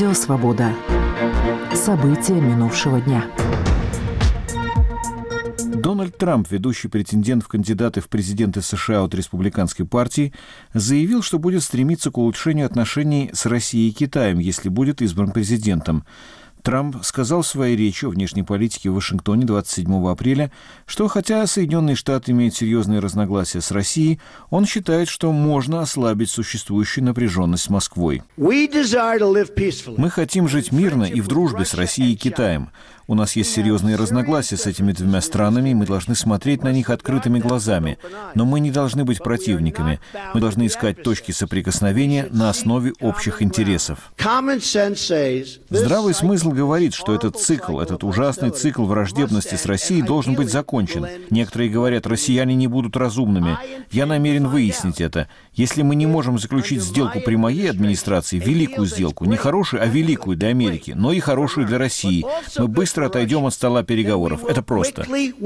Радио «Свобода». События минувшего дня. Дональд Трамп, ведущий претендент в кандидаты в президенты США от Республиканской партии, заявил, что будет стремиться к улучшению отношений с Россией и Китаем, если будет избран президентом. Трамп сказал в своей речи о внешней политике в Вашингтоне 27 апреля, что хотя Соединенные Штаты имеют серьезные разногласия с Россией, он считает, что можно ослабить существующую напряженность с Москвой. Мы хотим жить мирно и в дружбе с Россией и Китаем. У нас есть серьезные разногласия с этими двумя странами, и мы должны смотреть на них открытыми глазами. Но мы не должны быть противниками. Мы должны искать точки соприкосновения на основе общих интересов. Здравый смысл говорит, что этот ужасный цикл враждебности с Россией должен быть закончен. Некоторые говорят, россияне не будут разумными. Я намерен выяснить это. Если мы не можем заключить сделку при моей администрации, великую сделку, не хорошую, а великую для Америки, но и хорошую для России, мы быстро отойдем от стола переговоров. Это просто.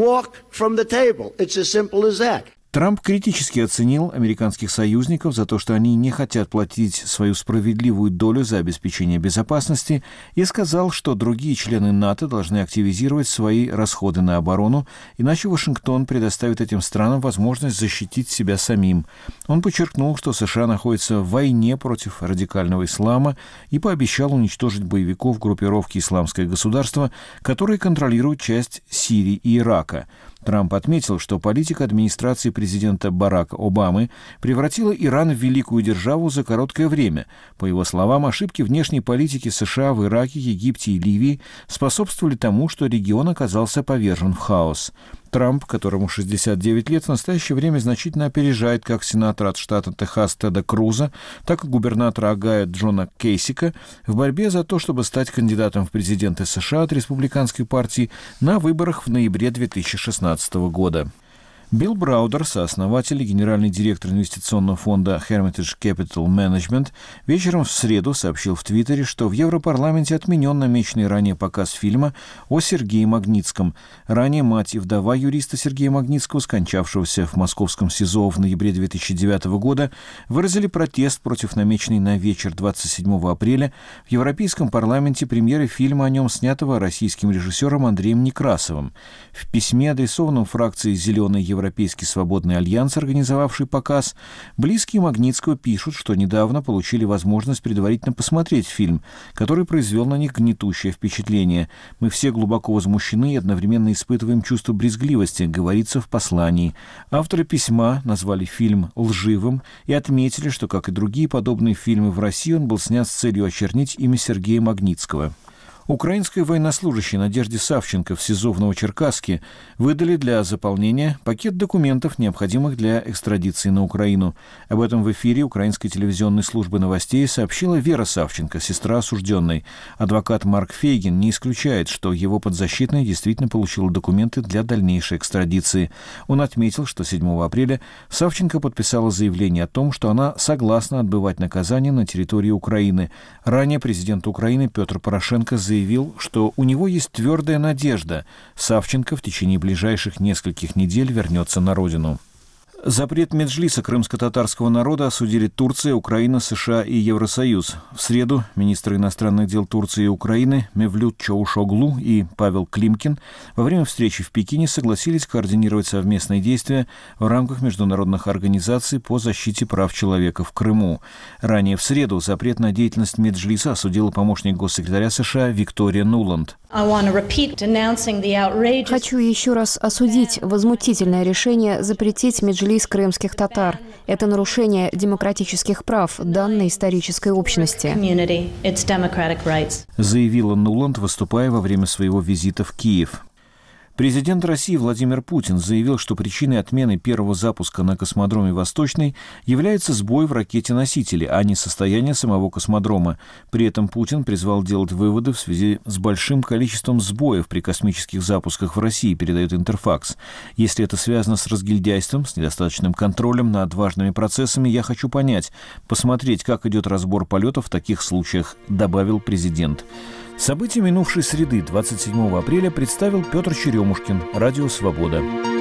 Трамп критически оценил американских союзников за то, что они не хотят платить свою справедливую долю за обеспечение безопасности, и сказал, что другие члены НАТО должны активизировать свои расходы на оборону, иначе Вашингтон предоставит этим странам возможность защитить себя самим. Он подчеркнул, что США находятся в войне против радикального ислама и пообещал уничтожить боевиков группировки «Исламское государство», которые контролируют часть Сирии и Ирака. Трамп отметил, что политика администрации президента Барака Обамы превратила Иран в великую державу за короткое время. По его словам, ошибки внешней политики США в Ираке, Египте и Ливии способствовали тому, что регион оказался повержен в хаос. Трамп, которому 69 лет, в настоящее время значительно опережает как сенатора от штата Техас Теда Круза, так и губернатора Огайо Джона Кейсика в борьбе за то, чтобы стать кандидатом в президенты США от Республиканской партии на выборах в ноябре 2016 года. Билл Браудер, сооснователь и генеральный директор инвестиционного фонда Hermitage Capital Management, вечером в среду сообщил в Твиттере, что в Европарламенте отменен намеченный ранее показ фильма о Сергее Магнитском. Ранее мать и вдова юриста Сергея Магнитского, скончавшегося в московском СИЗО в ноябре 2009 года, выразили протест против намеченной на вечер 27 апреля в Европейском парламенте премьеры фильма о нем, снятого российским режиссером Андреем Некрасовым. В письме, адресованном фракции «Зеленый Европейский свободный альянс», организовавший показ, близкие Магнитского пишут, что недавно получили возможность предварительно посмотреть фильм, который произвел на них гнетущее впечатление. «Мы все глубоко возмущены и одновременно испытываем чувство брезгливости», говорится в послании. Авторы письма назвали фильм лживым и отметили, что, как и другие подобные фильмы в России, он был снят с целью очернить имя Сергея Магнитского. Украинской военнослужащей Надежде Савченко в СИЗО в Новочеркасске выдали для заполнения пакет документов, необходимых для экстрадиции на Украину. Об этом в эфире украинской телевизионной службы новостей сообщила Вера Савченко, сестра осужденной. Адвокат Марк Фейгин не исключает, что его подзащитная действительно получила документы для дальнейшей экстрадиции. Он отметил, что 7 апреля Савченко подписала заявление о том, что она согласна отбывать наказание на территории Украины. Ранее президент Украины Петр Порошенко заявил, что у него есть твердая надежда. Савченко в течение ближайших нескольких недель вернется на родину. Запрет Меджлиса крымско-татарского народа осудили Турция, Украина, США и Евросоюз. В среду министры иностранных дел Турции и Украины Мевлют Чавушоглу и Павел Климкин во время встречи в Пекине согласились координировать совместные действия в рамках международных организаций по защите прав человека в Крыму. Ранее в среду запрет на деятельность Меджлиса осудила помощник госсекретаря США Виктория Нуланд. Хочу еще раз осудить возмутительное решение запретить Меджлис крымских татар. Это нарушение демократических прав данной исторической общности, заявила Нуланд, выступая во время своего визита в Киев. Президент России Владимир Путин заявил, что причиной отмены первого запуска на космодроме «Восточный» является сбой в ракете-носителе, а не состояние самого космодрома. При этом Путин призвал делать выводы в связи с большим количеством сбоев при космических запусках в России, передает Интерфакс. Если это связано с разгильдяйством, с недостаточным контролем над важными процессами, я хочу понять, посмотреть, как идет разбор полетов в таких случаях, добавил президент. События минувшей среды, 27 апреля, представил Петр Черемушкин, Радио «Свобода».